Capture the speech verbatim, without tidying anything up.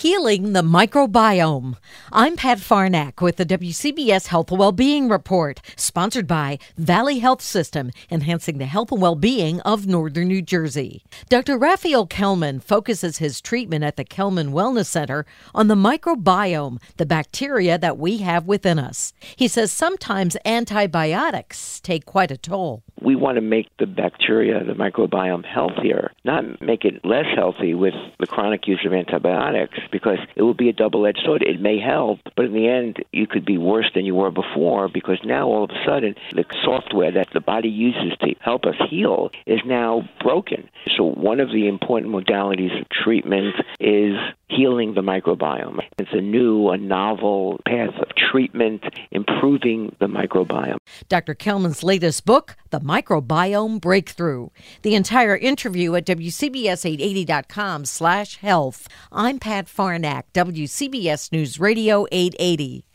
Healing the Microbiome. I'm Pat Farnack with the W C B S Health and Wellbeing Report, sponsored by Valley Health System, enhancing the health and well-being of Northern New Jersey. Doctor Raphael Kelman focuses his treatment at the Kelman Wellness Center on the microbiome, the bacteria that we have within us. He says sometimes antibiotics take quite a toll. We want to make the bacteria, the microbiome, healthier, not make it less healthy with the chronic use of antibiotics, because it will be a double-edged sword. It may help, but in the end, you could be worse than you were before, because now all of a sudden, the software that the body uses to help us heal is now broken. So one of the important modalities of treatment is healing the microbiome. It's a new, a novel path of treatment, improving the microbiome. Doctor Kelman's latest book, The Microbiome Breakthrough. The entire interview at W C B S eight eighty dot com slash health. I'm Pat Farnack, W C B S News Radio eight eighty.